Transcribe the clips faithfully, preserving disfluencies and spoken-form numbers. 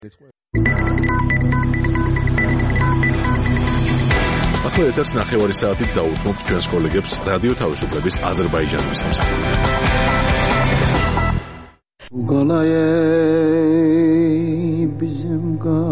ახლა ეთერს ნახევარი საათით დაუთმობთ ჩვენს კოლეგებს რადიო თავისუფლების აზერბაიჯანის სამსახურიდან. Qalay bizim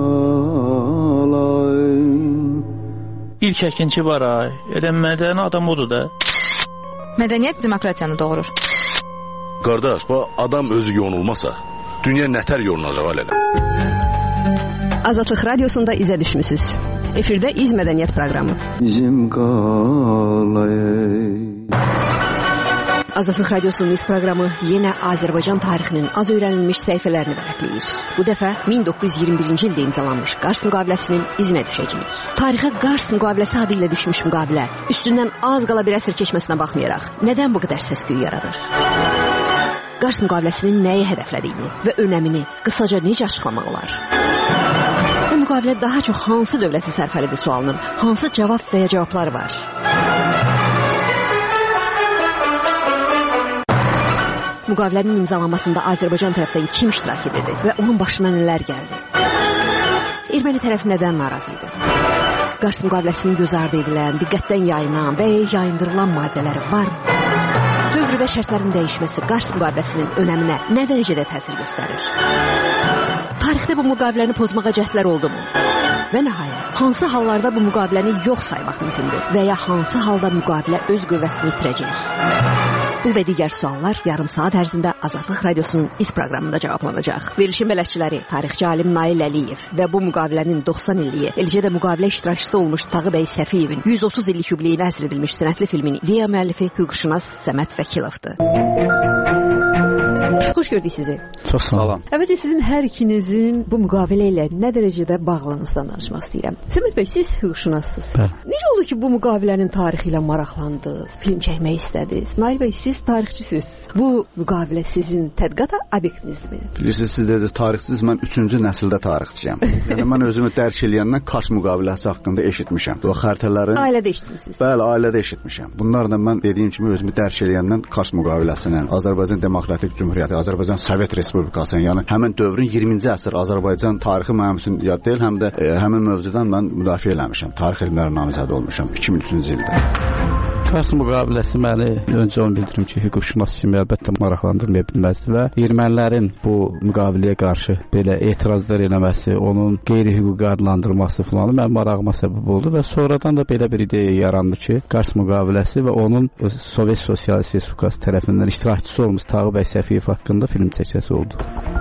qalay. İlk əkinçi var ay. Elə mədəni adam odur da. Mədəniyyət demokratiyanı doğurur. Qardaş, bu adam özü yonulmasa, dünya nətər yonulacaq hələ? Azadlıq Radiosunda izə düşmüsünüz. Efirdə İz Mədəniyyət proqramı. Bizim qalay. Azadlıq Radiosunun İz proqramı yenə Azərbaycan tarixinin az öyrənilmiş səhifələrini vərəqləyir. Bu dəfə min doqquz yüz iyirmi birinci ildə imzalanmış Qars müqaviləsinin izinə düşəcəyik. Tarixə Qars müqaviləsi adı ilə düşmüş müqavilə üstündən az qala bir əsr keçməsinə baxmayaraq nədən bu qədər səs-küy yaradır? Qars müqaviləsinin nəyi hədəflədiyini və önəmini qısaca necə açıqlamaq olar? Bu müqavilə daha çox hansı dövləti sərfəlidir sualının hansı cavab və ya cavabları var? Müqavilənin imzalanmasında Azərbaycan tərəfindən kim iştirak edirdi və onun başına nələr gəldi? Erməni tərəfi nədən narazı idi? Qars müqaviləsinin göz ardı edilən, diqqətdən yayınan və yayındırılan maddələri varmı? Dövr və şərtlərin dəyişməsi Qars müqaviləsinin önəminə nə dərəcədə təsir göstərir? Tarixdə bu müqaviləni pozmağa cəhdlər oldu mu? Və nəhayət, hansı hallarda bu müqaviləni yox saymaq mümkündür və ya hansı halda müqavilə öz qüvvəsini itirəcək? Bu və digər suallar yarım saat ərzində Azadlıq Radiosunun İz proqramında cavablanacaq. Verilişin bələdçiləri tarixçi alim Nail Əliyev və bu müqavilənin doxsan illiyi, eləcə də müqavilə iştirakçısı olmuş Tağı bəy Səfiyevin yüz otuz illik yubileyinə həsr edilmiş sənətli filmin idea müəllifi hüquqşünas Səməd Vəkilovdur. Xoş gördük sizi. Çox salam. Əvvəlcə sizin hər ikinizin bu müqavilə ilə nə dərəcədə bağlılığınızdan danışmaq istəyirəm. Səməd bəy, siz hüquqşünassınız. Necə oldu ki, bu müqavilənin tarixi ilə maraqlandınız, film çəkmək istədiniz? Nail bəy, siz tarixçisiniz. Bu müqavilə sizin tədqiqat obyektinizmi? Bilirsiniz, siz dediniz tarixçisiz, mən üçüncü nəsildə tarixçiyəm. Yəni mən özümü dərk eləyəndən Kars müqaviləsi haqqında eşitmişəm. O xəritələrin ailədə eşitmisiniz? Bəli, ailədə eşitmişəm. Bunlarla mən dediyim kimi özümü dərk eləyəndən Kars müqaviləsinin, Azərbaycan Demokratik Cümhuriyyəti, Azərbaycan Sovet Respublikasının, yəni həmin dövrün iyirminci əsr Azərbaycan tarixi mənim üçün yad deyil, həm də e, həmin mövzudan mən müdafiə eləmişəm. Tarix elmləri namizədi olmuşam iki min üçüncü ildə. Kars müqaviləsi məni öncə onu bildirim ki, hüquqşünas kimi əlbəttə maraqlandırmaya bilməzdi və ermənilərin bu müqaviləyə qarşı belə etirazlar eləməsi, onun qeyri-hüquqi adlandırması falan mənim marağıma səbəb oldu və sonradan da belə bir ideya yarandı ki, Kars müqaviləsi və onun Sovet Sosialist Respublikası tərəfindən iştirakçısı olmuş Tağı bəy Səfiyev haqqında film çəkəcəsi oldu.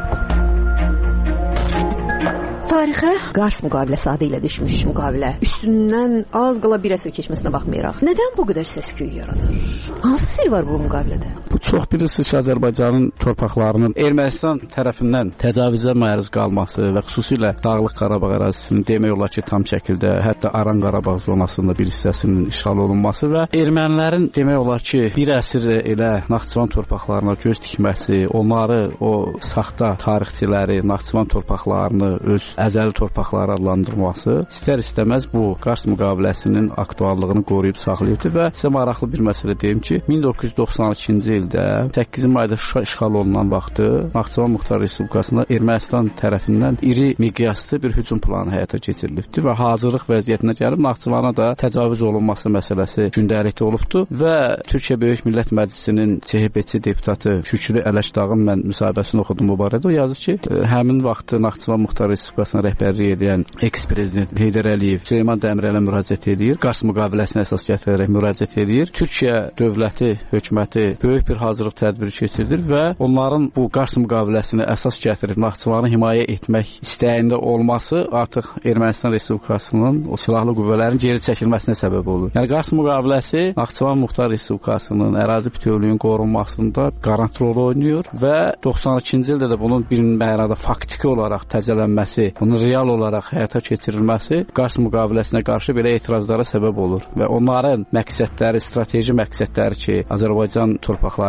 Tarixə Qars müqaviləsi adı ilə düşmüş müqavilə üstündən az qala bir əsr keçməsinə baxmayaraq nədən bu qədər səs-küy yaradır? Hansı sir var bu müqavilədə? Bu çox bilirsiniz ki, Azərbaycanın torpaqlarının Ermənistan tərəfindən təcavüzə məruz qalması və xüsusilə Dağlıq Qarabağ ərazisinin demək olar ki, tam şəkildə hətta Aran Qarabağ zonasında bir hissəsinin işğal olunması və ermənilərin demək olar ki, bir əsr elə Naxçıvan torpaqlarına göz dikməsi, onları o saxta tarixçiləri Naxçıvan torpaqlarını öz əzəli torpaqları adlandırması istər-istəməz bu Qars müqaviləsinin aktuallığını qoruyub saxlayıbdı və sizə maraqlı bir məsələ deyim ki, min doqquz yüz doxsan ikinci ildə səkkizinci mayda Şuşa işğal olunan vaxtı Naxçıvan Muxtar Respublikasında Ermənistan tərəfindən iri miqyaslı bir hücum planı həyata keçirilibdi və hazırlıq vəziyyətinə gəlib Naxçıvana da təcavüz olunması məsələsi gündəlikdə olubdu və Türkiyə Böyük Millət Məclisinin C H P-çi deputatı Şükrü Ələşdağın mən müsahibəsini oxudum bu barədə. O yazır ki, həmin vaxtı Naxçıvan Muxtar Respublikasına rəhbərlik edən eks-prezident Heydər Əliyev Süleyman Dəmirələ müraciət edir, Qars müqaviləsinə əsas gətirərək müraciət edir. Türkiyə dövləti, hökuməti böyük bir hazırlıq tədbiri keçirdir və onların bu Qars müqaviləsinə əsas gətirib Naxçıvanı himayə etmək istəyində olması artıq Ermənistan Respublikasının o silahlı qüvvələrin geri çəkilməsinə səbəb olur. Yəni Qars müqaviləsi Naxçıvan Muxtar Respublikasının ərazi bütövlüyünün qorunmasında qarant rol oynayır və doxsan ikinci ildə də bunun bir mənada faktiki olaraq təzələnməsi, bunun real olaraq həyata keçirilməsi Qars müqaviləsinə qarşı belə etirazlara səbəb olur və onların məqsədləri, strateji məqsədləri ki, Azərbaycan torpaqlarını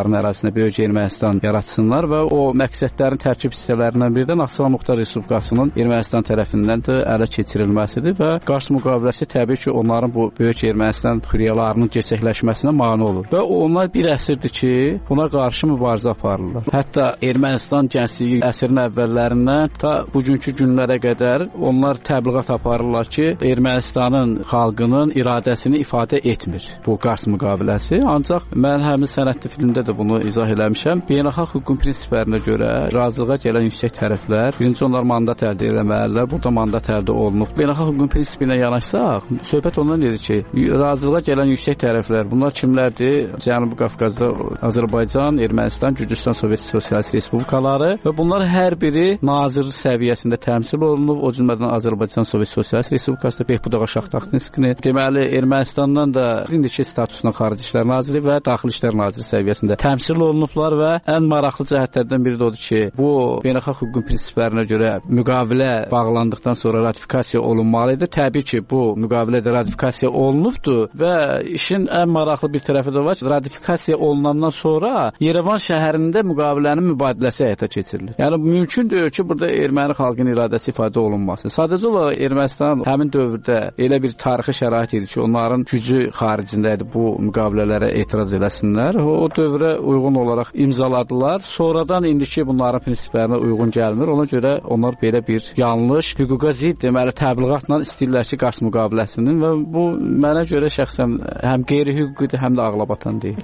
onların ərazisində böyük Ermənistan yaratsınlar və o məqsədlərin tərkib hissələrindən biri də Naxçıvan Muxtar Respublikasının Ermənistan tərəfindən də ələ keçirilməsidir və qarşı müqaviləsi təbii ki, onların bu böyük Ermənistan xürriyalarının gerçəkləşməsinə mane olur. Və onlar bir əsrdir ki, buna qarşı mübarizə aparırlar. Hətta Ermənistan gəncliyi əsrin əvvəllərindən ta bugünkü günlərə qədər onlar təbliğat aparırlar ki, Ermənistanın xalqının iradəsini ifadə etmir bu Qars müqaviləsi. Ancaq mən həmin sənədli filmdə də bunu izah eləmişəm. Beynəlxalq hüququn prinsiplərinə görə razılığa gələn yüksək tərəflər birinci onlar mandat əldə etməlidirlər. Burada mandat əldə olunub. Beynəlxalq hüququn prinsipi ilə yanaşsaq, söhbət ondan gedir ki, razılığa gələn yüksək tərəflər bunlar kimlərdir? Cənubi Qafqazda Azərbaycan, Ermənistan, Gürcüstan Sovet Sosialist Respublikaları və bunlar hər biri nazir səviyyəsində təmsil olunub. O cümlədən Azərbaycan Sovet Sosialist Respublikası, Behbudağa Şaxtaxtinskini, deməli Ermənistandan da indiki statusuna Xarici İşlər Naziri və Daxili İşlər Naziri səviyyəsində təmsil olunublar və ən maraqlı cəhətlərdən biri də odur ki, bu beynəlxalq hüququn prinsiplərinə görə müqavilə bağlandıqdan sonra ratifikasiya olunmalıdır. Təbii ki, bu müqavilə də ratifikasiya olunubdur və işin ən maraqlı bir tərəfi də var ki, ratifikasiya olunandan sonra Yerevan şəhərində müqavilənin mübadiləsi həyata keçirilir. Yəni mümkün deyil ki, burada erməni xalqının iradəsi ifadə olunması. Sadəcə olaraq Ermənistan həmin dövrdə elə bir tarixi şərait idi ki, onların gücü xaricində idi bu müqavilələrə etiraz eləsinlər. O, o dövrə uyğun olaraq imzaladılar. Sonradan indiki bunların prinsiplərinə uyğun gəlmir. Ona görə onlar belə bir yanlış, hüquqa zidd deməli təbliğatla istəyirlər ki, Qars müqaviləsinin və bu mənə görə şəxsən həm qeyri-hüquqidir, həm də ağlabatan deyil.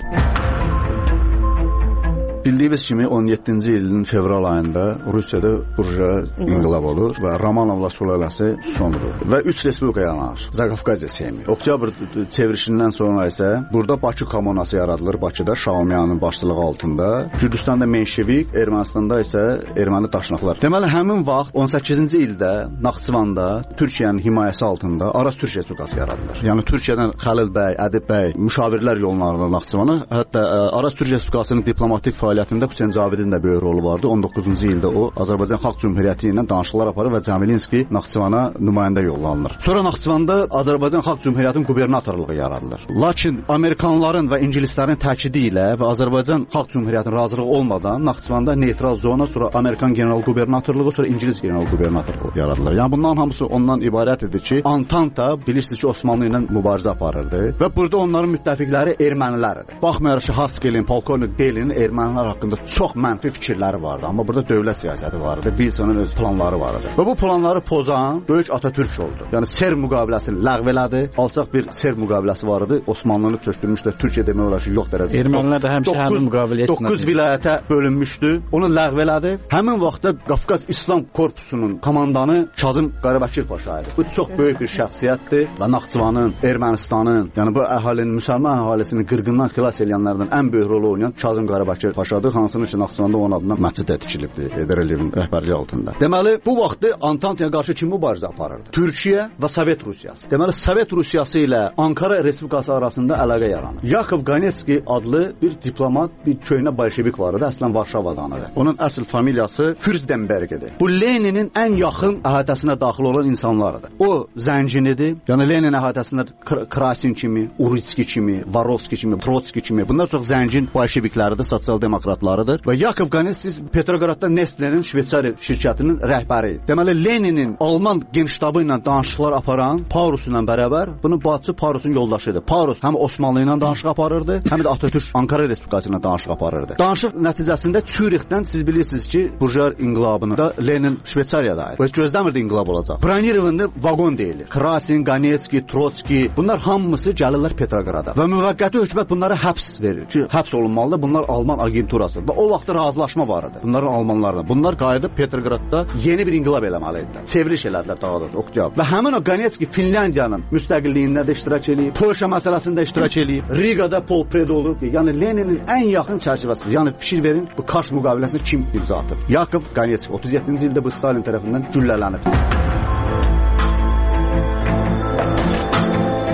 Bildiyiniz kimi on yeddinci ilin fevral ayında Rusiyada burja inqilab olur və Romanovla sülaləsi sonudur və üç respublika yaranır. Zaqafqaziya Seymi. Oktyabr çevrilişindən sonra isə burada Bakı kommunası yaradılır. Bakıda Şaumyanın başçılığı altında. Gürcüstanda Menşevik, Ermənistanda isə erməni daşnaqlar. Deməli həmin vaxt on səkkizinci ildə Naxçıvanda Türkiyənin himayəsi altında Araz Türk Respublikası yaradılır. Yəni Türkiyədən Xəlil bəy, Ədib bəy müşavirlər yollanır Naxçıvana. Hətta Araz Türk Respublikasının diplomatik fəaliyyəti fəaliyyətində Hüseyn Cavidin də böyük rolu vardı. on doqquzuncu ildə o Azərbaycan Xalq Cümhuriyyəti ilə danışıqlar aparır və Camilinski Naxçıvana nümayəndə yollanılır. Sonra Naxçıvanda Azərbaycan Xalq Cümhuriyyətinin qubernatorluğu yaradılır. Lakin Amerikanların və İngilislərin təkidi ilə və Azərbaycan Xalq Cümhuriyyətinin razılığı olmadan Naxçıvanda neytral zona, sonra Amerikan general qubernatorluğu, sonra İngilis general qubernatorluğu yaradılır. Yəni bunların hamısı ondan ibarət edir ki, Antanta bilirsiniz ki, Osmanlı ilə mübarizə aparırdı və burada onların müttəfiqləri ermənilərdir. Baxmayaraq ki, Haskelin, polkovnik Delinin ermənilər haqqında çox mənfi fikirləri vardı, amma burada dövlət siyasəti vardı, Wilsonun öz planları vardı. Və bu planları pozan böyük Atatürk oldu. Yəni Ser müqaviləsini ləğv elədi. Alçaq bir Ser müqaviləsi vardı. Osmanlını köçdürmüşdü. Türkiyə demək olar ki, yox dərəcədə. Ermənilər də həmişə həmin müqaviləyə doqquz vilayətə bölünmüşdü. Onu ləğv elədi. Həmin vaxtda Qafqaz İslam Korpusunun komandanı Kazım Qarabəkir Paşa idi. Bu çox böyük bir şəxsiyyətdir və Naxçıvanın, Ermənistanın, yəni bu əhalinin, müsəlman əhalisini qırğından xilas edənlərdən ən böyük rol oynayan Kazım Qarabəkir Paşadır. Hansının ki, Naxçıvanda onun adına məscid də tikilibdi Heydər Əliyevin rəhbərliyi altında. Deməli, bu vaxtı Antantaya qarşı kim mübarizə aparırdı? Türkiyə və Sovet Rusiyası. Deməli, Sovet Rusiyası ilə Ankara Respublikası arasında əlaqə yaranır. Yakov Ganetski adlı bir diplomat, bir köhnə bolşevik var idi, əslən Varşavadandır. Onun əsl familiyası Fürstenbergdir. Bu Leninin ən yaxın əhatəsinə daxil olan insanlardır. O zəncinidir. Yəni Lenin əhatəsində Krasin kimi, Uritski kimi, Varovski kimi, Trotski kimi, bunlar çox zəngin bolşevikləridir, sosial-demokratlarıdır və Yakov Ganetski Petrogradda Nestle'nin Şveysariya şirkətinin rəhbəri idi. Deməli Leninin Alman genştabı ilə danışıqlar aparan Paulus ilə bərabər bunun bacısı Paulusun yoldaşıdır. Paulus həm Osmanlı ilə danışıq aparırdı, həm də Atatürk Ankara Respublikası ilə danışıq aparırdı. Danışıq nəticəsində Çürixdən siz bilirsiniz ki, Burjuar inqilabında Lenin Şveysariyada idi. Və gözləmirdi inqilab olacaq. Bronirovan'da vaqon deyilir. Krasin, Ganetski, Trotski bunlar hamısı gəlirlər Petrograda və müvəqqəti hökumət bunlara həbs verir ki, həbs olunmalıdır. Bunlar Alman agenturası və o vaxtda razılaşma var idi. Bunların Almanlarla. Bunlar qayıdıb Petrogradda yeni bir inqilab eləməli idilər. Çevriliş elədilər daha doğrusu oktyabr. Və həmin o Ganetski Finlandiyanın müstəqilliyində də iştirak eləyib, Polşa məsələsində iştirak eləyib, Rigada Pol Pred olub. Yəni Leninin ən yaxın çərçivəsi. Yəni fikir verin, bu Kars müqaviləsini kim imza atıb? Yakov Ganetski otuz yeddinci ildə bu Stalin tərəfindən güllələnib.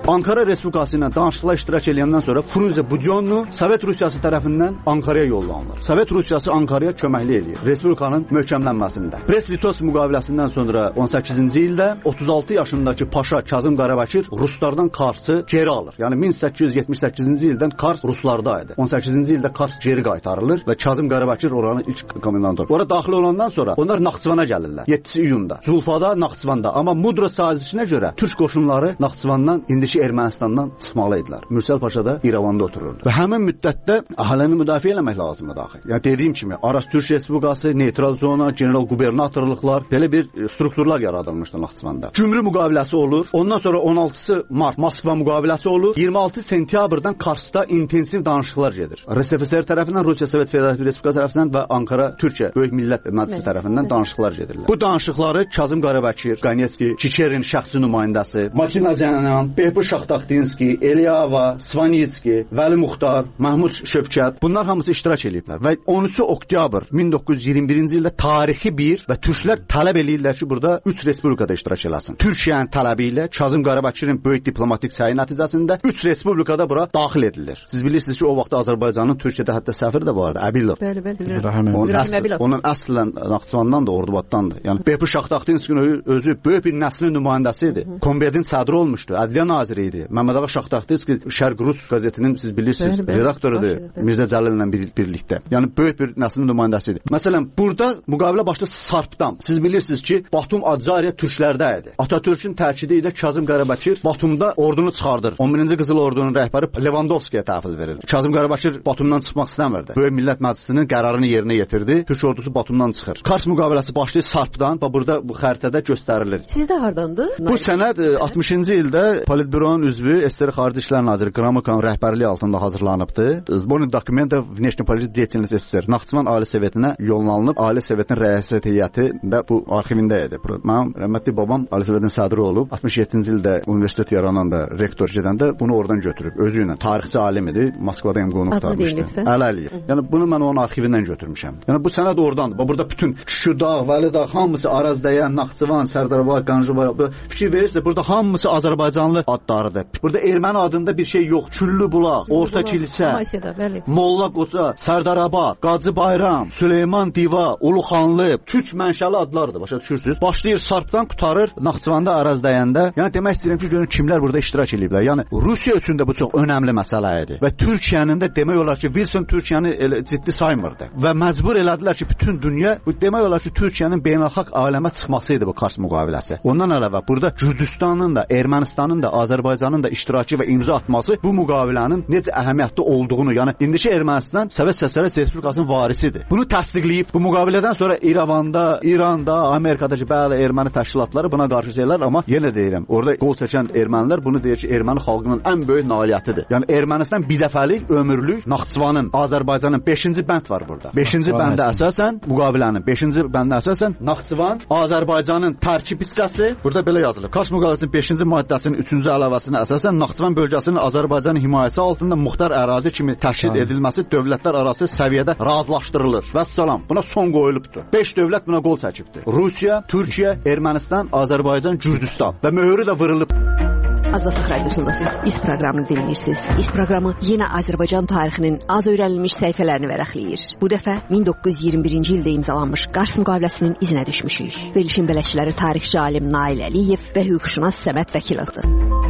Ankara Respublikası ilə danışıqlar iştirak edəndən sonra Frunze Budyonnu Sovet Rusiyası tərəfindən Ankaraya yollanılır. Sovet Rusiyası Ankaraya köməklik eləyir Respublikanın möhkəmlənməsində. Brest-Litovsk müqaviləsindən sonra on səkkizinci ildə otuz altı yaşındakı Paşa Kazım Qarabakir Ruslardan Karsı geri alır. Yəni min səkkiz yüz yetmiş səkkizinci ildən Kars Ruslarda idi. on səkkizinci ildə Kars geri qaytarılır və Kazım Qarabakir oranın ilk komendantıdır. Ora daxil olandan sonra onlar Naxçıvana gəlirlər. yeddisi iyunda. Zulfada, Naxçıvanda. Amma Mudro sazişinə görə türk qoşunları Naxçıvandan, indiki Ermənistandan çıxmalı idilər. Mürsəl Paşa da İrəvanda otururdu. Və həmin müddətdə əhalini müdafiə etmək lazımdır daxil. Yəni dediyim kimi Aras Türk Respublikası, neytral zona, general qubernatorluqlar belə bir strukturlar yaradılmışdı Naxçıvanda. Gümrü müqaviləsi olur. Ondan sonra on altısı mart Moskva müqaviləsi olur. iyirmi altı sentyabrdan Karsda intensiv danışıqlar gedir. R S F S R tərəfindən, Rusiya Sovet Federativ Respublikası tərəfindən və Ankara Türkiyə Böyük Millət Məclisi tərəfindən danışıqlar gedirlər. Bu danışıqları Kazım Qarabakir, Qanetski, Çiçerin şəxsi nümayəndəsi, Makinazyanan, Behbuş Şaxtaxtinski, Eliyava, Svanitski, Vəli Muxtar, Mahmud Şövkət bunlar hamısı iştirak ediblər və on üçü oktyabr min doqquz yüz iyirmi birinci ildə tarixi bir və türklər tələb eləyirlər ki, burada üç respublikada iştirak eləsin. Türkiyənin tələbi ilə Kazım Qarabakirin böyük diplomatik səyi nəticəsində üç respublikada bura daxil edilir. Siz bilirsiniz ki, o vaxt Azərbaycanın Türkiyədə hətta səfiri də vardı, Əbilov. Bəli, bəli, bilirəm. Onun, əsl, onun əslən Naxçıvandan da, Ordubaddan da. Yəni Behbuş Şaxtaxtinskinin özü böyük bir nəslin nümayəndəsi idi. Kombedin sədri olmuşdu, Ədliyyə naziri idi. Məmməd Ağa Şaxtaxtinski Şərq Rus qəzetinin siz bilirsiniz, redaktorudur Mirzə Cəlillə bir, birlikdə. Yəni böyük bir nəslin nümayəndəsi idi. Məsələn, burada müqavilə başda Sarpdan. Siz bilirsiniz ki, Batum Acariya türklərdə idi. Atatürkün təkidi ilə Kazım Qarabakir Batumda ordunu çıxardır. on birinci Qızıl Ordunun rəhbəri Levandovskiyə təhvil verir. Kazım Qarabakir Batumdan çıxmaq istəmirdi. Böyük Millət Məclisinin qərarını yerinə yetirdi. Türk ordusu Batumdan çıxır. Kars müqaviləsi başlayır Sarpdan və burada bu xəritədə göstərilir. Sizdə hardandır? Bu sənəd altmışıncı ildə Politbyronun üzvü S S R Xarici İşlər naziri Qramokan rəhbərliyi altında hazırlanıbdı. Zbornik dokumentov внешнеполитической деятельности S S R Naxçıvan Ali Sovetinə yollanılıb. Ali Sovetin rəissiyyət heyəti də bu arxivində idi. Mənim rəhmətli babam Ali Sovetin sədri olub. altmış yeddinci ildə universitet yarananda rektor gedəndə bunu oradan götürüb özü ilə. Tarixçi alim idi. Moskvada M Qonaq qalmışdı. Əliyev. Yəni bunu mən onun arxivindən götürmüşəm. Yəni bu sənəd oradandır. Burada bütün Şuşa, Vəlidağ hamısı Arazdayan, Naxçıvan, Sərdarabad, Qanjıvar fikir verirsə burada hamısı Azərbaycanlı adlarıdır. Burada erməni adında bir şey yox. Küllü Bulaq, Orta Kilsə, Molla Qoca, Sərdarabad, Qacı Bayram, Süleyman Diva, Uluxanlı, türk mənşəli adlardır. Başa düşürsüz? Başlayır Sarpdan qutarır Naxçıvanda Arazdayanda. Yəni demək istəyirəm ki, görün kimlər burada iştirak ediblər. Yəni Rusiya üçün də bu çox önəmli məsələ idi. Və Türkiyənin də demək olar ki, Wilson Türkiyəni elə ciddi saymırdı. Və məcbur elədilər ki, bütün dünya bu demək olar ki, Türkiyənin beynəlxalq aləmə çıxması idi bu Kars müqaviləsi. Ondan əlavə burada Gürcüstanın da, Ermənistanın da, Azərbaycanın da iştirakı və imza atması bu müqavilənin necə əhəmiyyətli olduğunu, yəni indiki Ermənistan Sovet S S R Respublikasının varisidir. Bunu təsdiqləyib bu müqavilədən sonra İrəvanda, İranda, Amerikadakı bəzi erməni təşkilatları buna qarşı şeylər, amma yenə deyirəm, orada qol çəkən ermənilər bunu deyir ki, erməni xalqının ən böyük nailiyyətidir. Yəni Ermənistan bidəfəlik, ömürlük Naxçıvanın, Azərbaycanın beşinci bənd var burada. beşinci bəndə əsasən müqavilənin beşinci bəndə əsasən Naxçıvan Azərbaycanın tərkib hissəsi burada belə yazılır. Kars müqaviləsinin beşinci maddəsinin üçüncü əlavəsinə əsasən Naxçıvan bölgəsinin Azərbaycanın himayəsi altında muxtar ərazi kimi təşkil edilməsi dövlətlər arası səviyyədə razılaşdırılır. Vəssalam. Buna son qoyulubdur. beş dövlət buna qol çəkibdir. Rusiya, Türkiyə, Ermənistan, Azərbaycan, Gürcüstan və möhürü də vurulub. Azadlıq Radiosundasınız. İz proqramını dinləyirsiniz. İz proqramı yenə Azərbaycan tarixinin az öyrənilmiş səhifələrini vərəqləyir. Bu dəfə min doqquz yüz iyirmi birinci ildə imzalanmış Kars müqaviləsinin izinə düşmüşük. Verilişin bələdçiləri tarixçi alim Nail Əliyev və hüquqşünas Səməd Vəkilovdur.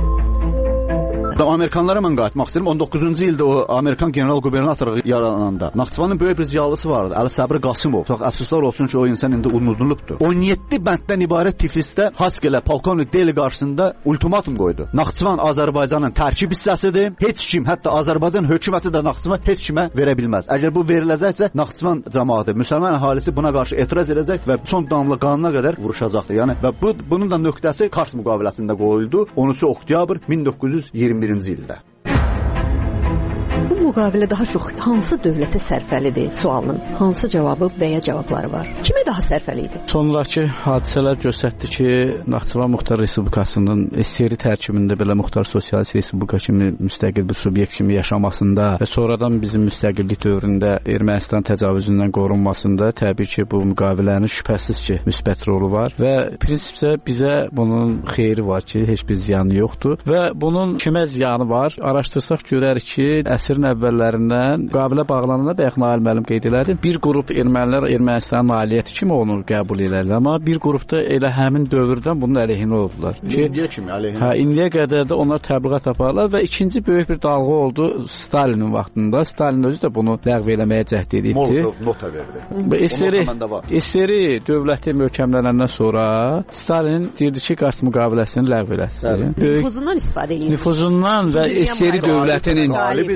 Amerikanlara mən qayıtmaq istəyirəm. on doqquzuncu ildə o Amerikan general qubernatoru yarananda Naxçıvanın böyük bir ziyalısı vardı. Əli Səbri Qasımov. Çox əfsuslar olsun ki, o insan indi unudulubdur. on yeddi bənddən ibarət Tiflisdə Haskelə polkovnik Deli qarşısında ultimatum qoydu. Naxçıvan Azərbaycanın tərkib hissəsidir. Heç kim, hətta Azərbaycan hökuməti də Naxçıvan heç kimə verə bilməz. Əgər bu veriləcəksə, Naxçıvan cəmaəti, müsəlman əhalisi buna qarşı etiraz edəcək və son damla qanuna qədər vuruşacaqdır. Yəni və bu bunun da nöqtəsi Kars müqaviləsində qoyuldu. on üçü oktyabr min doqquz yüz iyirmi birinci ildə. Bu müqavilə daha çox hansı dövlətə sərfəlidir sualının hansı cavabı və ya cavabları var? Kimə daha sərfəli idi? Sonrakı hadisələr göstərdi ki, Naxçıvan Muxtar Respublikasının S S R tərkibində belə Muxtar Sosialist Respublika kimi müstəqil bir subyekt kimi yaşamasında və sonradan bizim müstəqillik dövründə Ermənistan təcavüzündən qorunmasında təbii ki, bu müqavilənin şübhəsiz ki, müsbət rolu var və prinsipcə bizə bunun xeyri var ki, heç bir ziyanı yoxdur və bunun kimə ziyanı var? Araşdırsaq görərik ki, əsrin əvvəllərindən müqavilə bağlananda bayaq Nail müəllim qeyd elədi, bir qrup ermənilər Ermənistanın nailiyyəti kimi onu qəbul edirlər, amma bir qrupda elə həmin dövrdən bunun əleyhinə oldular. Ki, indiyə kimi əleyhinə. Hə, indiyə qədər də onlar təbliğat aparırlar və ikinci böyük bir dalğa oldu Stalinin vaxtında. Stalin özü də bunu ləğv eləməyə cəhd edibdi. Molotov nota verdi. Və S S R dövləti möhkəmlənəndən sonra Stalin deyirdi ki, Qars müqaviləsini ləğv eləsin. Nüfuzundan istifadə edir. Nüfuzundan və S S R dövlətinin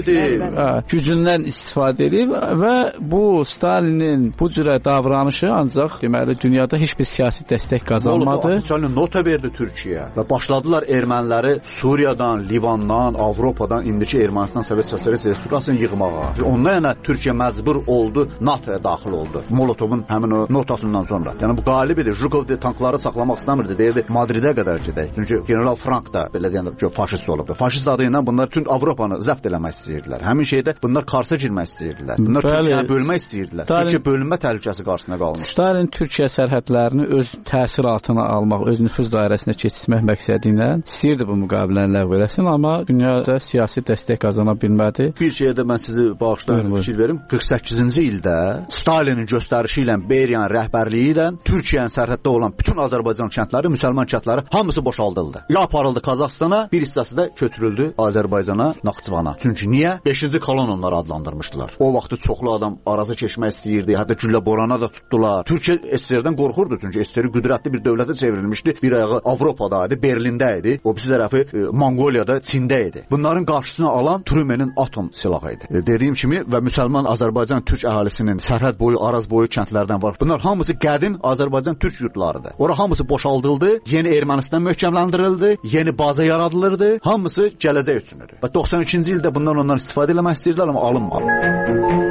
gücündən istifadə edib və bu Stalinin bu cürə davranışı ancaq deməli dünyada heç bir siyasi dəstək qazanmadı. Molotov nota verdi Türkiyəyə və başladılar erməniləri Suriyadan, Livandan, Avropadan indiki Ermənistan Sovet Sosialist Respublikasını yığmağa. Ondan yana Türkiyə məcbur oldu, NATOya daxil oldu. Molotovun həmin o notasından sonra. Yəni bu qalib idi. Jukov de tankları saxlamaq istəmirdi. Deyirdi Madridə qədər gedək. Çünki General Frank da belə deyəndə ki, faşist olubdu. Faşist adı ilə bunlar bütün Avropanı zəbt eləmək istəyirdilər. Həmin şeydə bunlar Karsa girmək istəyirdilər. Bunlar Türkiyəni bölmək istəyirdilər. Türkiyə bölünmə təhlükəsi qarşısına qalmışdı. Stalin Türkiyə sərhədlərini öz təsir altına almaq, öz nüfuz dairəsinə keçirmək məqsədi ilə istəyirdi bu müqaviləni ləğv eləsin, amma dünyada siyasi dəstək qazana bilmədi. Bir şeyə də mən sizi bağışlayın, fikir verim. qırx səkkizinci ildə Stalinin göstərişi ilə Beriyan rəhbərliyi ilə Türkiyənin sərhəddə olan bütün Azərbaycan kəndləri, müsəlman kəndləri hamısı boşaldıldı. Ya aparıldı Qazaxstana, bir hissəsi də köçürüldü Azərbaycana, Naxçıvana. Çünki niyə? beşinci kolon onları adlandırmışdılar. O vaxtı çoxlu adam arazı keçmək istəyirdi, hətta güllə borana da tutdular. Türkiyə S S R-dən qorxurdu, çünki S S R qüdrətli bir dövlətə çevrilmişdi. Bir ayağı Avropada idi, Berlində idi, o birisi tərəfi e, Monqoliyada, Çində idi. Bunların qarşısını alan Trümenin atom silahı idi. E, dediyim kimi və müsəlman Azərbaycan türk əhalisinin sərhəd boyu, araz boyu kəndlərdən var. Bunlar hamısı qədim Azərbaycan türk yurtlarıdır. Ora hamısı boşaldıldı, yeni Ermənistan möhkəmləndirildi, yeni baza yaradılırdı. Hamısı gələcək üçündür. Və doxsan ikinci ildə bundan ondan istifadə etmək istəyirdilər, amma alınmadı.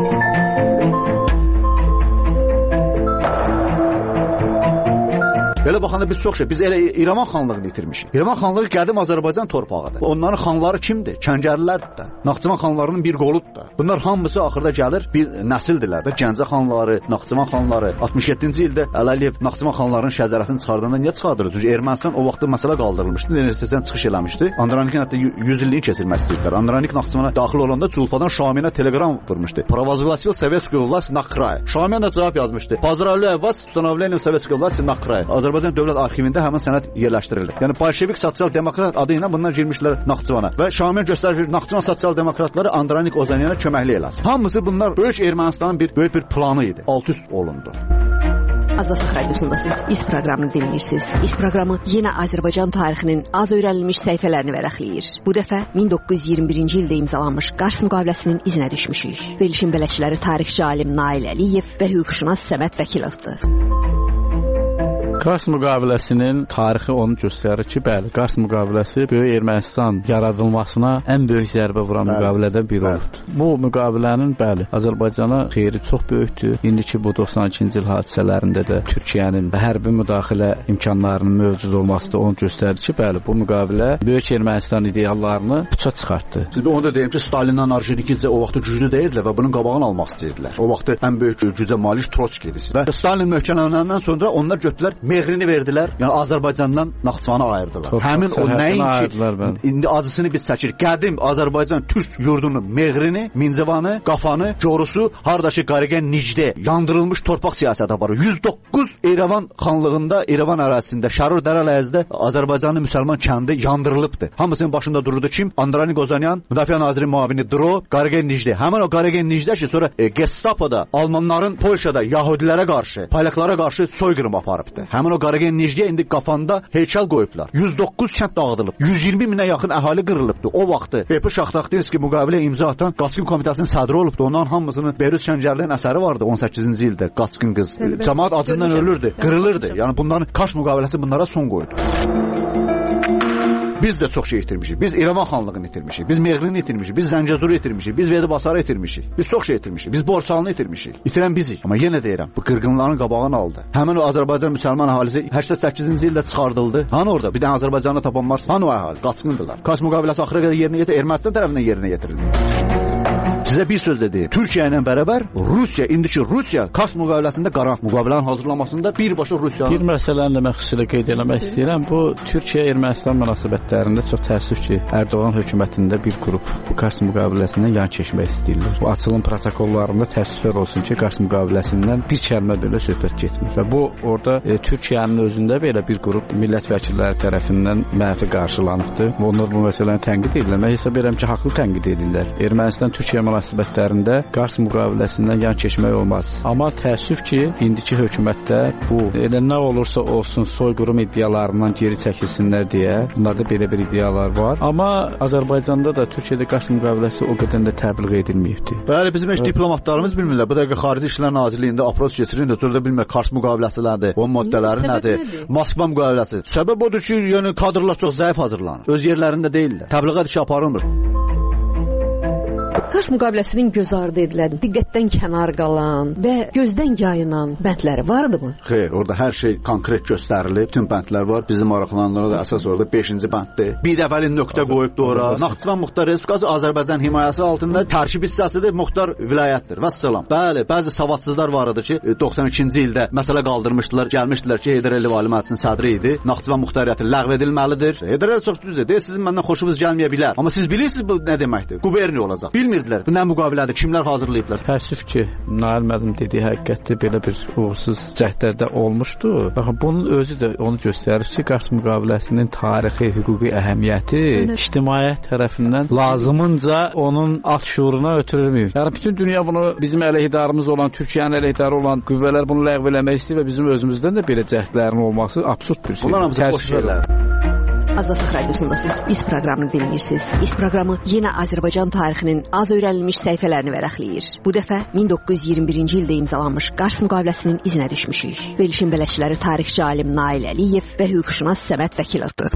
Belə baxanda biz çox şey, biz elə İrəvan xanlığını itirmişik. İrəvan xanlığı qədim Azərbaycan torpağıdır. Onların xanları kimdir? Kəngərlilərdir də. Naxçıvan xanlarının bir qoludur da. Bunlar hamısı axırda gəlir bir nəsildirlər də. Gəncə xanları, Naxçıvan xanları. altmış yeddinci ildə Əliyev Naxçıvan xanlarının şəcərəsini çıxardanda niyə çıxardırdı? Çünki Ermənistan o vaxtda məsələ qaldırılmışdı. Universitetdən çıxış eləmişdi. Andranikin hətta yüz illiyi keçirmək istəyirdilər. Andranik Naxçıvana daxil olanda Culfadan Şaminə telegram vurmuşdu. Провозгласил советскую власть на крае. Şamin də cavab yazmışdı. Поздравляю вас с установлением советской власти на крае. Azərbaycan Dövlət Arxivində həmin sənəd yerləşdirilir. Yəni Bolşevik sosial-demokrat adı ilə bunlar girmişlər Naxçıvana və Şamil göstərir Naxçıvan sosial-demokratları Andranik Ozanyana köməklik eləsin. Hamısı bunlar böyük Ermənistanın bir böyük bir planı idi. Alt üst olundu. Azadlıq Radiosundasınız. İz proqramını dinləyirsiniz. İz proqramı yenə Azərbaycan tarixinin az öyrənilmiş səhifələrini vərəqləyir. Bu dəfə min doqquz yüz iyirmi birinci ildə imzalanmış Qars müqaviləsinin izinə düşmüşük. Verilişin bələdçiləri tarixçi alim Nail Əliyev və hüquqşünas Səməd Vəkilovdur. Qars müqaviləsinin tarixi onu göstərir ki, bəli, Qars müqaviləsi böyük Ermənistan yaradılmasına ən böyük zərbə vuran bəli, müqavilədən biri olub. Bu müqavilənin, bəli, Azərbaycana xeyri çox böyükdür. İndiki bu doxsan ikinci il hadisələrində də Türkiyənin hərbi müdaxilə imkanlarının mövcud olması da onu göstərdi ki, bəli, bu müqavilə böyük Ermənistan ideallarını puça çıxartdı. Şimdi onu da deyim ki, Stalinlə Arjenikidze o vaxtı güclü deyildilər və bunun qabağını almaq istəyirdilər. O vaxtı ən böyük gücə malik Trotski idi. Və Stalin möhkəmlənəndən sonra onlar götürdülər Mehrini verdilər, yəni Azərbaycandan Naxçıvanı ayırdılar. Çox həmin o nəyin ki, indi acısını biz çəkirik. Qədim Azərbaycan türk yurdunun Mehrini, Mincəvanı, Qafanı, Corusu, hardakı Qariqən Nicdə yandırılmış torpaq siyasəti var. yüz doqquz İrəvan xanlığında, İrəvan ərazisində, Şərur Dərələyəzdə Azərbaycanın müsəlman kəndi yandırılıbdı. Hamısının başında dururdu kim? Andranik Ozanyan, Müdafiə Naziri müavini Dro, Qariqən Nicdə. Həmin o Qariqən Nicdə ki, sonra e, Gestapoda, Almanların Polşada Yahudilərə qarşı, Palyaklara qarşı soyqırım aparıbdı. Həmin o Qariqən Nicdə indi Qafanda heykəl qoyublar. yüz doqquz kənd dağıdılıb. yüz iyirmi minə yaxın əhali qırılıbdı. O vaxtı Bepi Şaxtaxtinski müqavilə imza atan Qaçqın Komitəsinin sədri olubdu. Onların hamısının Beyrut Şəngərlinin əsəri vardı on səkkizinci ildə. Qaçqın qız. Cəmaət acından ölürdü, qırılırdı. Yəni bunların Kars müqaviləsi bunlara son qoydu. Biz də çox şey itirmişik. Biz İrəvan xanlığını itirmişik. Biz Meğrini itirmişik. Biz Zəngəzuru itirmişik. Biz Vedibasarı itirmişik. Biz çox şey itirmişik. Biz Borçalını itirmişik. İtirən bizik. Amma yenə deyirəm, bu qırğınların qabağını aldı. Həmin o Azərbaycan müsəlman əhalisi səksən səkkizinci ildə çıxardıldı. Hani orada bir dənə Azərbaycanlı tapan var. Hani o əhali qaçqındılar. Kars müqaviləsi axıra qədər yerinə yetir, Ermənistan tərəfindən yerinə yetirildi. Sizə bir söz deyim. Türkiyə ilə bərabər Rusiya, indiki Rusiya Kars müqaviləsində qaranq müqavilənin hazırlanmasında birbaşa Rusiyanın bir məsələni də mən xüsusilə qeyd etmək istəyirəm. Bu Türkiyə-Ermənistan münasibətlərində çox təəssüf ki, Ərdoğan hökumətində bir qrup bu Kars müqaviləsindən yan keçmək istəyirlər. Bu açılım protokollarında təəssüflər olsun ki, Kars müqaviləsindən bir kəlmə belə söhbət getmir. Və bu orada e, Türkiyənin özündə belə bir qrup millət vəkilləri tərəfindən mənfi qarşılanıbdır. Onlar bu məsələni tənqid edirlər. Mən hesab edirəm ki, haqlı tənqid edirlər. Ermənistan-Türkiyə münasibətlərində Kars müqaviləsindən yan keçmək olmaz. Amma təəssüf ki, indiki hökumətdə bu elə nə olursa olsun soyqırım iddialarından geri çəkilsinlər deyə, bunlarda belə bir iddialar var. Amma Azərbaycanda da Türkiyədə Kars müqaviləsi o qədər də təbliğ edilməyibdi. Bəli, bizim heç diplomatlarımız bilmirlər. Bu dəqiqə Xarici İşlər Nazirliyində apros keçirir, də bilmir Kars müqaviləsi nədir, o maddələri nədir, Moskva müqaviləsi. Səbəb odur ki, yəni kadrlar çox zəif hazırlanır. Öz yerlərində deyillər. Təbliğat işi aparılmır. Kars müqaviləsinin göz ardı edilən, diqqətdən kənar qalan və gözdən yayınan bəndləri vardımı? Xeyr, orada hər şey konkret göstərilib, bütün bəndlər var. Bizim maraqlananlara da əsas orada beşinci bənddir. Bir dəfəli nöqtə qoyubdu ora. Naxçıvan Muxtar Respublikası Azərbaycan himayəsi altında tərkib hissəsidir, Muxtar vilayətdir. Vəssalam. Bəli, bəzi savadsızlar var idi ki, doxsan ikinci ildə məsələ qaldırmışdılar, gəlmişdilər ki, Heydər Əliyev Ali Məclisinin sədri idi. Naxçıvan Muxtariyyəti ləğv edilməlidir. Heydər Əliyev çox düzdür. Deyir, sizin məndən xoşunuz gəlməyə bilər. Amma siz bilirsiniz bu nə deməkdir? Quberniya olacaq. Bilmirdilər. Bu nə müqavilədir? Kimlər hazırlayıblar? Təəssüf ki, Nail müəllim dediyi həqiqətdə belə bir uğursuz cəhdlərdə olmuşdu. Baxın, bunun özü də onu göstərir ki, Kars müqaviləsinin tarixi, hüquqi əhəmiyyəti ictimaiyyət tərəfindən lazımınca onun alt şuuruna ötürülmür. Yəni bütün dünya bunu bizim əleyhidarımız olan, Türkiyənin əleyhidarı olan qüvvələr bunu ləğv eləmək istəyir və bizim özümüzdən də belə cəhdlərin olması absurd bir şey. Bunlar hamısı boş şeylər. Azadlıq Radiosundasınız. İz proqramını dinləyirsiniz. İz proqramı yenə Azərbaycan tarixinin az öyrənilmiş səhifələrini vərəqləyir. Bu dəfə min doqquz yüz iyirmi birinci ildə imzalanmış Kars müqaviləsinin izinə düşmüşük. Verilişin bələdçiləri tarixçi alim Nail Əliyev və hüquqşünas Səməd Vəkilovdur.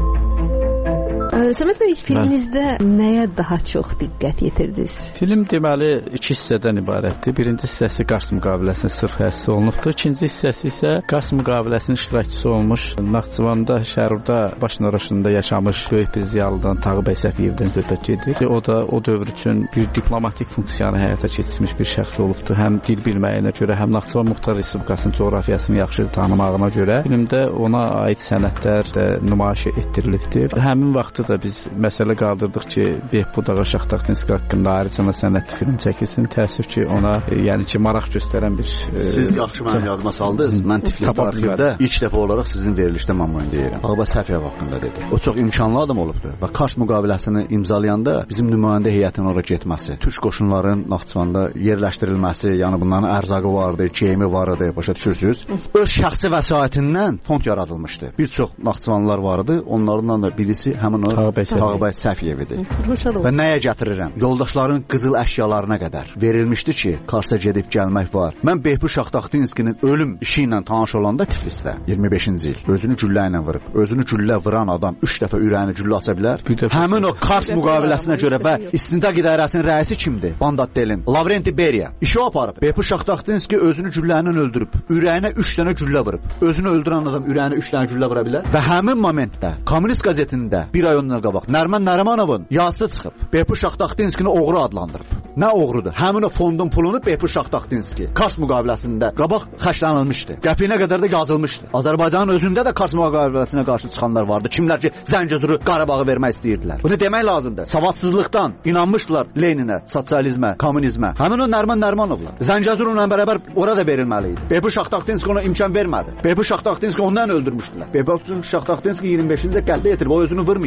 Səməd bəy, filminizdə nəyə daha çox diqqət yetirdiniz? Film deməli iki hissədən ibarətdir. Birinci hissəsi Kars müqaviləsinin sırf həssi olunubdur. İkinci hissəsi isə Kars müqaviləsinin iştirakçısı olmuş Naxçıvanda, Şərurda baş naraşında yaşamış böyük bir ziyalıdan Tağı bəy Səfiyevdən söhbət gedir. O da o dövr üçün bir diplomatik funksiyanı həyata keçirmiş bir şəxs olubdur. Həm dil bilməyinə görə, həm Naxçıvan Muxtar Respublikasının coğrafiyasını yaxşı tanımağına görə filmdə ona aid sənədlər də nümayiş etdirilibdir. Həmin vaxt da biz məsələ qaldırdıq ki, Behbud Ağa Şaxtaxtinski haqqında ayrıca sənədli film çəkilsin. Təəssüf ki, ona e, yəni ki, maraq göstərən bir e, siz yaxşı mənim yadıma saldınız. Mən Tiflisdə arxivdə ilk dəfə olaraq sizin verilişdə məmnun deyirəm. Ağa Səfiyev haqqında dedi. O çox imkanlı adam olubdu və Kars müqaviləsini imzalayanda bizim nümayəndə heyətinin ora getməsi, türk qoşunların Naxçıvanda yerləşdirilməsi, yəni bunların ərzaqı vardı, geyimi var idi, başa düşürsüz. Öz şəxsi vəsaitindən fond yaradılmışdı. Bir çox Naxçıvanlılar vardı. Onlardan da birisi həmin o Tağıbay Səfiyev idi. Və nəyə gətirirəm? Yoldaşların qızıl əşyalarına qədər verilmişdi ki, Karsa gedib gəlmək var. Mən Behbud Şaxtaxtinskinin ölüm işi ilə tanış olanda Tiflisdə iyirmi beşinci il özünü güllə ilə vurub. Özünü güllə vuran adam üç dəfə ürəyini güllə aça bilər. Həmin o Kars müqaviləsinə görə və İstintaq İdarəsinin rəisi kimdir? Bandatdelin, Lavrenti Beriya. İşi aparıb. Behbud Şaxtaxtinski özünü güllə ilə öldürüb. Ürəyinə üç dənə güllə vurub. Özünü öldürən adam ürəyinə üç dənə güllə vura bilər. Və həmin momentdə Kommunist qəzetində bir ay ondan qabaq Nərman Nərimanovun yazısı çıxıb. Behbud Şaxtaxtinskini oğru adlandırıb. Nə oğrudur? Həmin o fondun pulunu Behbud Şaxtaxtinski Kars müqaviləsində qabaq xərclənilmişdi. Qəpiyinə qədər də yazılmışdı. Azərbaycanın özündə də Kars müqaviləsinə qarşı çıxanlar vardı. Kimlər ki, Zəngəzuru, Qarabağı vermək istəyirdilər. Bunu demək lazımdır. Savadsızlıqdan inanmışdılar Leninə, sosializmə, kommunizmə. Həmin o Nərman Nərimanovlar. Zəngəzuru ilə bərabər ora da verilməli idi. Behbud Şaxtaxtinski ona imkan vermədi. Behbud Şaxtaxtinski ondan öldürmüşdülər. Behbud Şaxtaxtinski iyirmi beşinci ildə qətlə yetirib, o özünü vurmayıb. Mən elə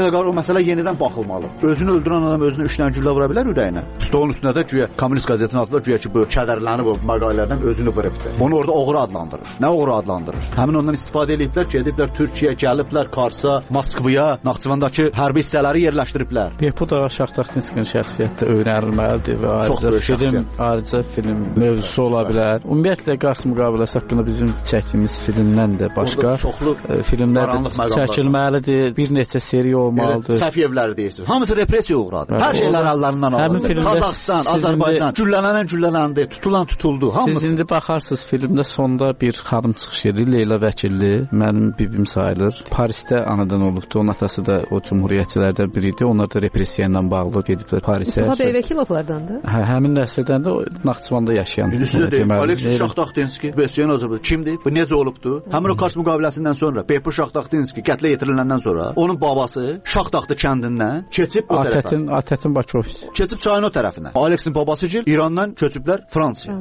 məsələ qalır, o məsələ yenidən baxılmalı. Özünü öldürən adam özünə üç dənə güllə vura bilər ürəyinə. Stolun üstünə də güya Kommunist qəzetinin altında güya ki, bu kədərlənib o məqalələrdən özünü vurubdur. Onu orada oğru adlandırır. Nə oğru adlandırır? Həmin ondan istifadə ediblər, gediblər Türkiyəyə, gəliblər Karsa, Moskvaya, Naxçıvandakı hərbi hissələri yerləşdiriblər. Bu da Şaxtaxtinskinin şəxsiyyəti öyrənilməlidir və ayrıca film, ayrıca film mövzusu ola bilər. Ümumiyyətlə Qars müqaviləsi haqqında bizim çəkdiyimiz filmdən də başqa çoxlu filmlər çəkilməlidir. Bir neçə seriya olmalıdır. Səfiyevləri deyirsiniz. Hamısı repressiya uğradı. Hər şeylər əllərindən alındı. Qazaxıstan, Azərbaycan güllələnən güllələndi, tutulan tutuldu. Hamısı. Siz indi baxarsınız filmdə sonda bir xanım çıxış edir, Leyla Vəkilli, mənim bibim sayılır. Parisdə anadan olubdu. Onun atası da o cümhuriyyətçilərdən biri idi. Onlar da repressiya ilə bağlı gediblər Parisə. Mustafa Beyvəkilovlardandır. Hə, həmin nəsildən də Naxçıvanda yaşayan. Aleks Şaxtaxtinski, Besiyan Azərbaycan kimdir? Bu necə olubdu? Həmin o Kars müqaviləsindən sonra Beypur Şaxtaxtinski qətlə yetiriləndən sonra onun babası Şaxtaxtı kəndindən keçib o tərəfə. Atətin, Atətin Bakıovs. Keçib çayın o tərəfinə. Aleksin babası gil İrandan köçüblər Fransaya.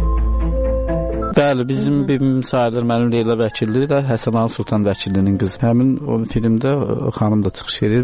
Bəli, bizim bibim sayılır, mənim Leyla Vəkilli də Həsən Ali Sultan Vəkillinin qızı. Həmin o filmdə o xanım da çıxış edir.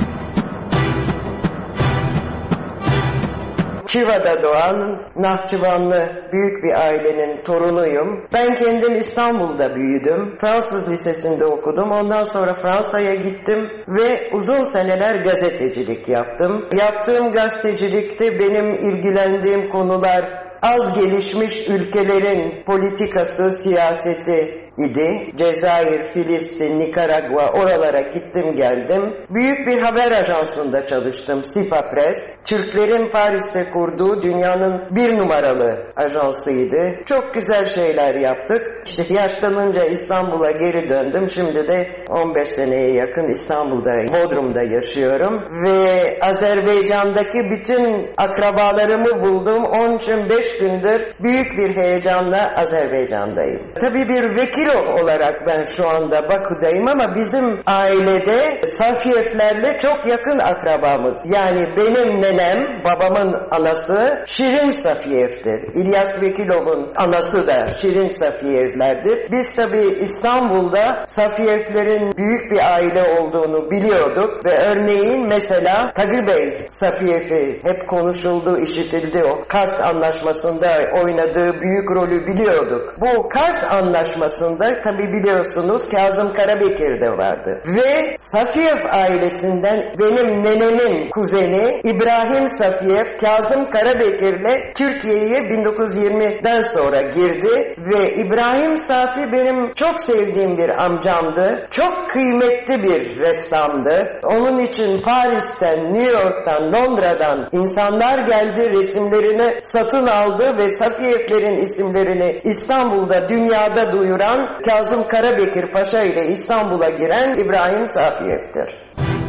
Çiva'da doğan Nahçıvanlı büyük bir ailenin torunuyum. Ben kendim İstanbul'da büyüdüm. Fransız lisesinde okudum. Ondan sonra Fransa'ya gittim ve uzun seneler gazetecilik yaptım. Yaptığım gazetecilikte benim ilgilendiğim konular az gelişmiş ülkelerin politikası, siyaseti idi. Cezayir, Filistin, Nikaragua oralara gittim geldim. Büyük bir haber ajansında çalıştım. Sifa Press. Türklerin Paris'te kurduğu dünyanın bir numaralı ajansıydı. Çok güzel şeyler yaptık. İşte yaşlanınca İstanbul'a geri döndüm. Şimdi de on beş seneye yakın İstanbul'da, Bodrum'da yaşıyorum. Ve Azerbaycan'daki bütün akrabalarımı buldum. Onun için beş gündür büyük bir heyecanla Azerbaycan'dayım. Tabii bir vekil olarak ben şu anda Bakü'deyim ama bizim ailede Safiyevlerle çok yakın akrabamız. Yani benim nenem, babamın anası Şirin Safiyev'dir. İlyas Vekilov'un anası da Şirin Safiyevlerdir. Biz tabii İstanbul'da Safiyevlerin büyük bir aile olduğunu biliyorduk ve örneğin mesela Tagir Bey Safiyev'i hep konuşuldu, işitildi. O Kars Anlaşması'nda oynadığı büyük rolü biliyorduk. Bu Kars Anlaşması'nda tabi biliyorsunuz Kazım Karabekir de vardı. Ve Safiyev ailesinden benim nenemin kuzeni İbrahim Safiyev Kazım Karabekir'le Türkiye'ye bin dokuz yüz yirmiden sonra girdi ve İbrahim Safi benim çok sevdiğim bir amcamdı. Çok kıymetli bir ressamdı. Onun için Paris'ten, New York'tan, Londra'dan insanlar geldi, resimlerini satın aldı ve Safiyevlerin isimlerini İstanbul'da, dünyada duyuran Kazım Karabekir Paşa ile İstanbul'a giren İbrahim Safiyev'dir.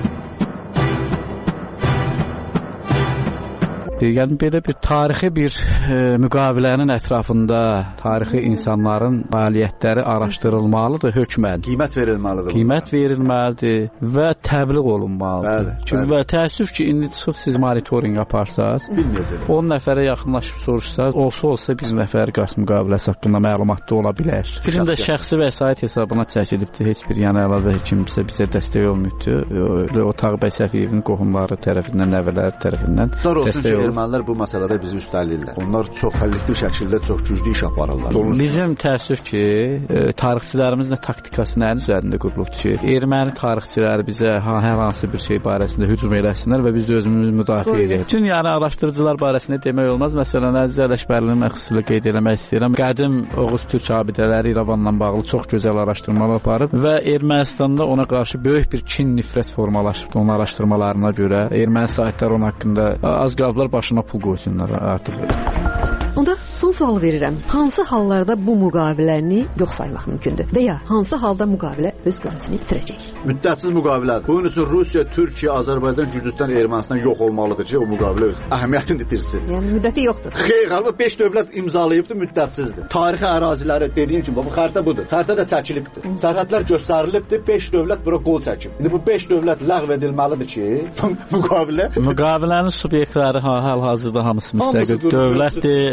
Yəni belə bir tarixi bir e, müqavilənin ətrafında tarixi insanların fəaliyyətləri araşdırılmalıdır hökmən. Qiymət verilməlidir. Qiymət verilməlidir və təbliğ olunmalıdır. Bəli, Çünki bəli. və təəssüf ki, indi çıxıb siz monitorinq aparsaz, bilməyəcək. on nəfərə yaxınlaşıb soruşsaz, olsa olsa bir nəfər Qars müqaviləsi haqqında məlumatlı ola bilər. Filmdə şəxsi vəsait hesabına çəkilibdir. Heç bir yana əlavə kimsə bizə dəstək olmayıbdır. Otaq bəy Səfiyevin qohumları tərəfindən, nəvələri tərəfindən dəstək olunub. Ermənilər bu məsələdə bizi üstələyirlər. Onlar çox həllətli şəkildə çox güclü iş aparırlar. Bizim təəssüf ki, e, tarixçilərimiz nə taktikası nəyin üzərində qurulubdur ki, erməni tarixçiləri bizə ha, hər hansı bir şey barəsində hücum eləsinlər və biz də özümüzü müdafiə edək. Bütün yəni araşdırıcılar barəsində demək olmaz. Məsələn, Əziz Ələşbərlinin xüsusilə qeyd eləmək istəyirəm. Qədim Oğuz türk abidələri İrəvanla bağlı çox gözəl araşdırmalar aparıb və Ermənistanda ona qarşı böyük bir kin, nifrət formalaşıb. Onun araşdırmalarına görə erməni sahiblər onun haqqında az qaldılar başına pul qoysunlar artıq. Onda son sual verirəm. Hansı hallarda bu müqaviləni yox saymaq mümkündür? Və ya hansı halda müqavilə öz qüvvəsini itirəcək? Müddətsiz müqavilədir. Bunun üçün Rusiya, Türkiyə, Azərbaycan, Gürcüstan, Ermənistan yox olmalıdır ki, o müqavilə öz əhəmiyyətini itirsin. Yəni müddəti yoxdur. Xeyr, qalma beş dövlət imzalayıbdı, müddətsizdir. Tarixi əraziləri dediyim kimi bu xəritə budur. Xəritə də çəkilibdir. Sərhədlər göstərilibdir, beş dövlət bura qol çəkib. İndi bu beş dövlət ləğv edilməlidir ki, müqavilə müqavilənin subyektləri hal-hazırda hamısı müstəqil dövlətdir. Hamısı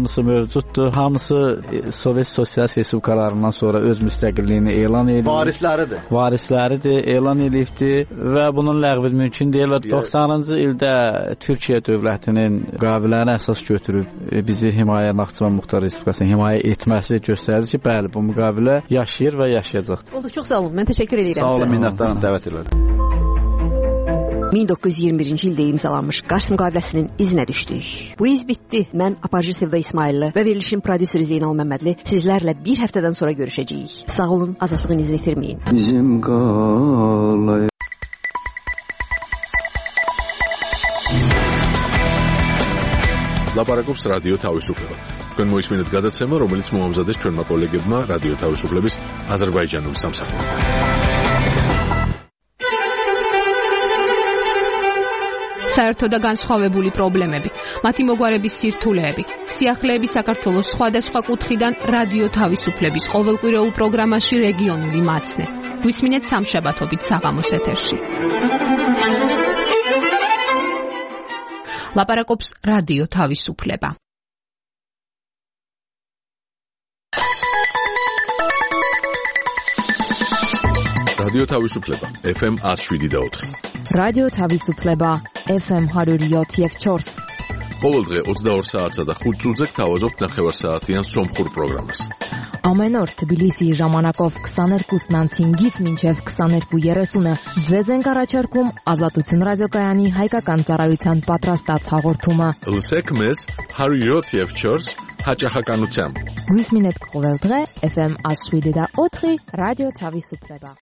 hamısı mövcuddur. Hamısı Sovet Sosialist Respublikalarından sonra öz müstəqilliyini elan edir. Varisləridir. Varisləridir, elan edibdir və bunun ləğvi mümkün deyil və doxsanıncı ildə Türkiyə dövlətinin müqaviləni əsas götürüb bizi himayə Naxçıvan Muxtar Respublikasının himayə etməsi göstərir ki, bəli, bu müqavilə yaşayır və yaşayacaqdır. Oldu, çox sağ olun. Mən təşəkkür edirəm. Sağ olun, minnətdaram, dəvət edirəm. min doqquz yüz iyirmi birinci ildə imzalanmış Qars müqaviləsinin izinə düşdük. Bu iz bitdi. Mən Aparıcı Sevda İsmailli və verilişin prodüseri Zeynal Məmmədli sizlərlə bir həftədən sonra görüşəcəyik. Sağ olun, azadlığın izini itirməyin. Bizim qalay. ლაპარაკობს რადიო თავისუფლება. თქვენ მოისმინეთ გადაცემა, რომელიც მოამზადეს ჩვენმა კოლეგებმა რადიო თავისუფლების აზერბაიჯანულ სამსახურთან. საერთო და განსხვავებული პრობლემები, მათი მოგვარების სირთულეები, სიახლეები საქართველოს სხვადასხვა კუთხიდან რადიო თავისუფლების ყოველკვირეულ პროგრამაში რეგიონული მაცნე. გვისმინეთ სამშაბათობით საღამოს ეთერში. ლაპარაკობს რადიო თავისუფლება. რადიო თავისუფლება ეფ ემ one oh seven და four. რადიო თავისუფლება ეფ ემ one oh seven და four. ყოველ დღე ოცდაორ საათსა და ხუთ წუთზე გთავაზობთ ნახევარსაათიან სომხურ პროგრამას. Ամեն օր Թբիլիսի ժամանակով twenty-two cinq-ից մինչև twenty-two thirty-ը ձեզ ենք առաջարկում Ազատություն ռադիոկայանի հայկական ծառայության պատրաստած հաղորդումը։ Լսեք մեզ one oh seven da four հաճախականությամբ։ Գույսմինետ կողել დღե էֆ էմ one oh seven da four ռադիո Թավիսուպլեբա։